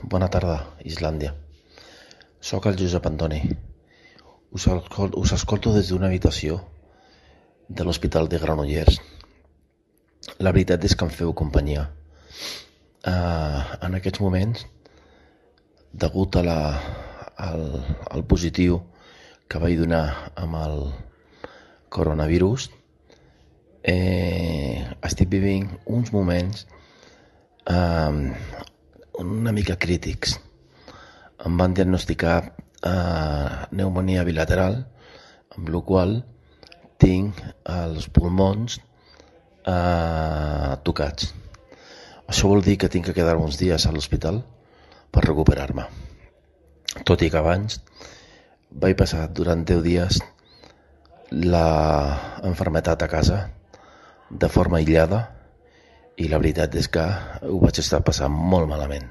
Bona tarda, Islàndia. Soc el Josep Antoni. Us escolto des d'una habitació de l'Hospital de Granollers. La veritat és que em feu companyia. En aquests moments, degut al positiu que vaig donar amb el coronavirus, estic vivint uns moments una mica crítics. Em van diagnosticar pneumònia bilateral, amb la qual tinc els pulmons tocats. Això vol dir que tinc que quedar-me uns dies a l'hospital per recuperar-me. Tot i que abans vaig passar durant 10 dies l'enfermetat a casa de forma aïllada i la veritat és que ho vaig estar passant molt malament.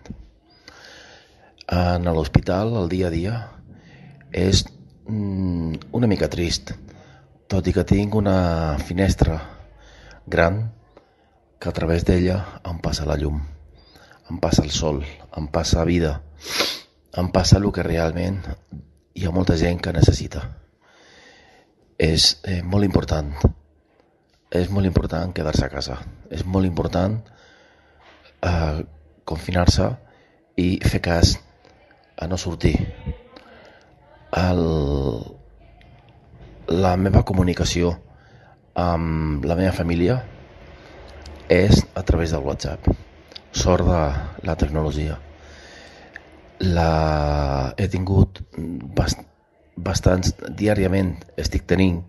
En l'hospital, el dia a dia, és una mica trist, tot i que tinc una finestra gran que a través d'ella em passa la llum, em passa el sol, em passa vida, em passa el que realment hi ha molta gent que necessita. És molt important. És molt important quedar-se a casa. És molt important confinar-se i fer cas a no sortir. La meva comunicació amb la meva família és a través del WhatsApp. Sort de la tecnologia. He tingut bastants, diàriament estic tenint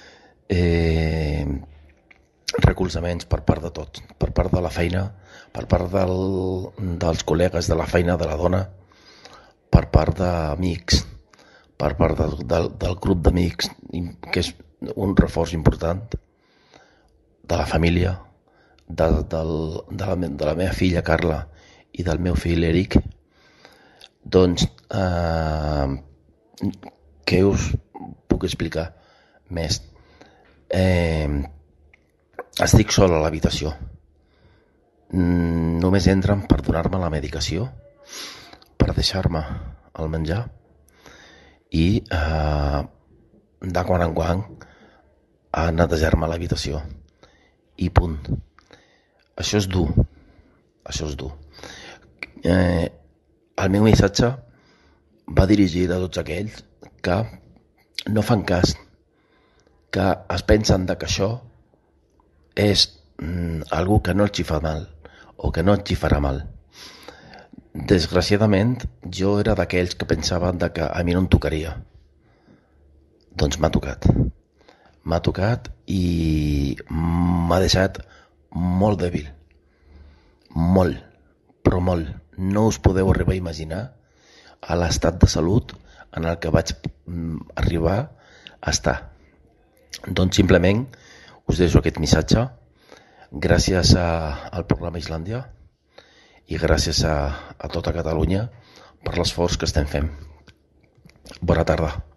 recolzaments per part de tots, per part de la feina, per part dels col·legues de la feina de la dona, per part d'amics, per part del grup d'amics, que és un reforç important, de la família, de la meva filla Carla i del meu fill Eric. Doncs, què us puc explicar més? Estic sol a l'habitació. Només entren per donar-me la medicació, per deixar-me el menjar i de quan en quan a netejar-me l'habitació. I punt. Això és dur. Això és dur. El meu missatge va dirigit a tots aquells que no fan cas, que es pensen que això és algú que no els hi fa mal o que no els hi farà mal. Desgraciadament, jo era d'aquells que pensaven que a mi no em tocaria. Doncs m'ha tocat. M'ha tocat i m'ha deixat molt dèbil. Molt, però molt. No us podeu arribar a imaginar a l'estat de salut en el que vaig arribar a estar. Doncs simplement us deixo aquest missatge gràcies al programa Islàndia i gràcies a tota Catalunya per l'esforç que estem fent. Bona tarda.